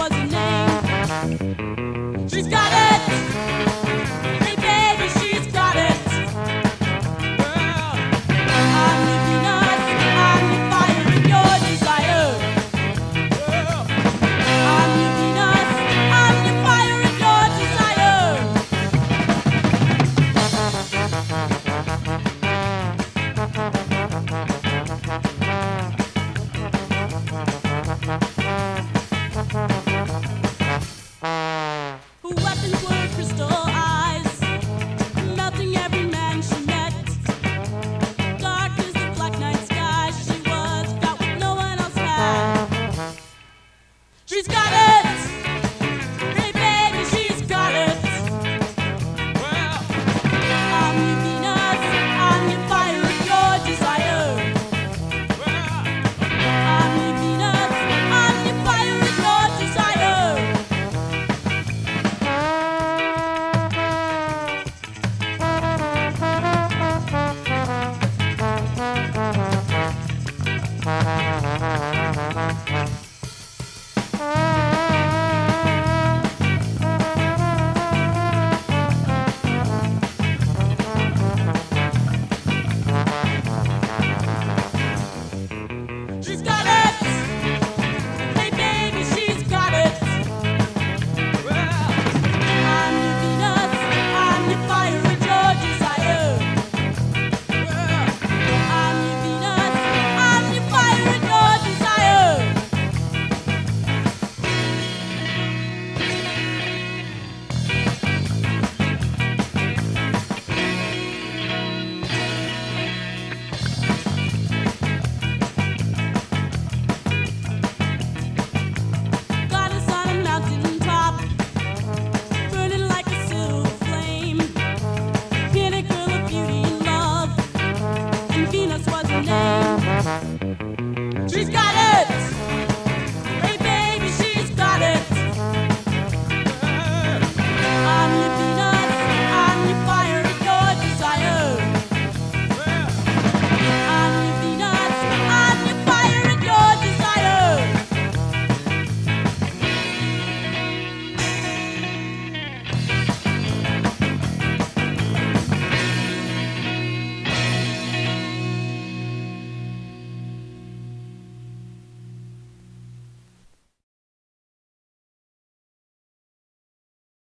was her name. She's got it. Hey baby, she's got it. Girl, I'm the Venus, I'm the fire in your desire. Girl, I'm the Venus, I'm the fire in your desire. Her weapons were crystal eyes, melting every man she met. Dark as the black night sky, she was got what no one else had. She's got it.